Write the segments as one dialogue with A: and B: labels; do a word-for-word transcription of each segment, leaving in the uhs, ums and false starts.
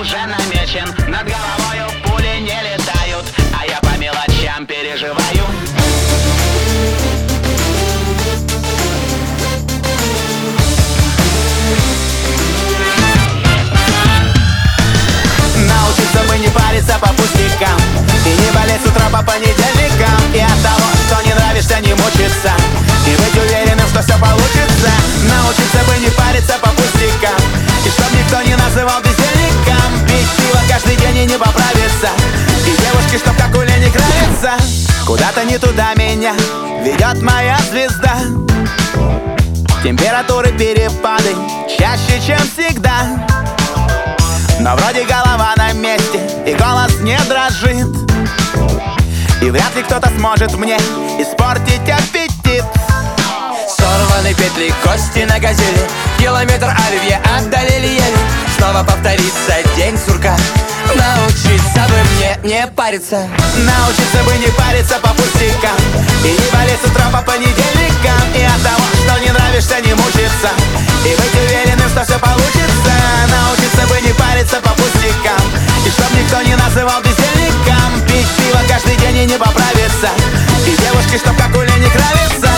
A: уже намечен. Над головою пули не летают, а я по мелочам переживаю. Научиться бы не париться по пустякам и не болеть с утра по понедельникам. И от того, что не нравишься, не мучиться, и быть уверенным, что все получится. Научиться бы не париться по пустякам, и чтоб никто не называл бездельником. Пить пиво каждый день и не поправиться, и девушки, чтоб как у Лени Кравица. Куда-то не туда меня ведет моя звезда. Температуры перепады чаще, чем всегда, но вроде голова на месте и голос не дрожит. И вряд ли кто-то сможет мне испортить аппетит.
B: Сорваны петли, кости на газели, километр оливье отдалили еле. Снова повторится день сурка. Научиться бы мне не париться.
A: Научиться бы не париться по пустякам и не болеть с утра по понедельникам. И от того, что не нравишься, не мучиться, и быть уверенным, что все получится. Научиться бы не париться по пустякам, и чтоб никто не называл бездельником. Пить пиво каждый день и не поправиться, и девушки, чтоб как у Лени Кравица.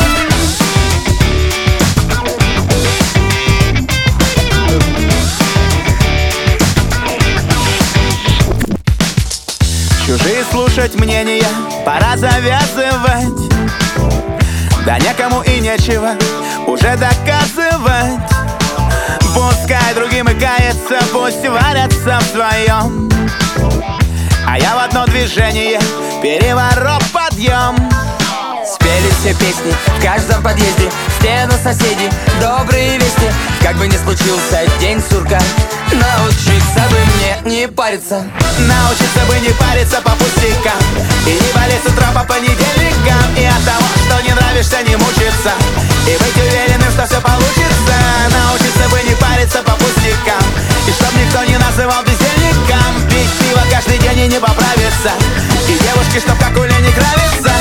A: Чужие слушать мнения пора завязывать. Да некому и нечего уже доказывать. Пускай другим и кается, пусть варятся в своем, а я в одно движение переворот подъем.
B: Спели все песни в каждом подъезде, стену соседей, добрые вести. Как бы ни случился день сурка, научиться бы мне не париться.
A: Научиться бы не париться по пустякам и не болеть с утра по понедельникам. И от того, что не нравишься, не мучиться, и быть уверенным, что все получится. Научиться бы не париться по пустякам, и чтоб никто не называл бездельником. Пить пиво каждый день и не поправиться, и девушки, чтоб как у Лени Кравица.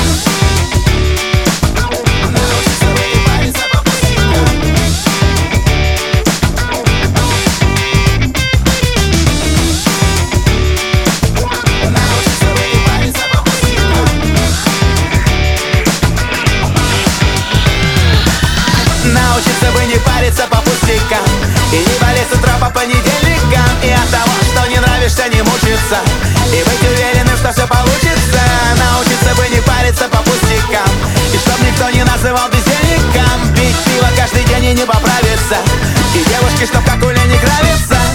A: Научиться бы не париться по пустякам и не болеть с утра по понедельникам. И от того, что не нравишься, не мучиться, и быть уверенным, что все получится. Научиться бы не париться по пустякам, и чтоб никто не называл бездельником. Пить пиво каждый день и не поправиться, и девушки, чтоб как у Лени Кравица.